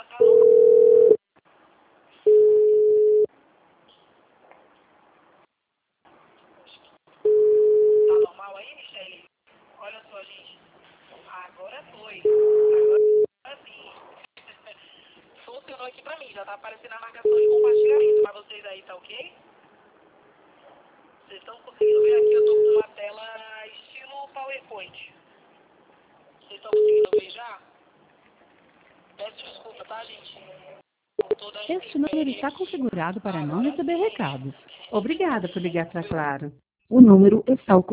já tá no... Tá normal aí, Michele? Olha só, gente. Agora foi. Agora sim. Funcionou aqui pra mim. Já tá aparecendo a marcação de compartilhamento. Pra vocês aí, tá ok? Vocês estão conseguindo ver aqui? Eu tô com uma tela estilo PowerPoint. Vocês estão conseguindo ver já? Peço desculpa, tá, gente? Por toda a Este número intempérie está aqui. configurado para não Agora receber sim. recados. Obrigada por ligar para Claro. O número está ocupado.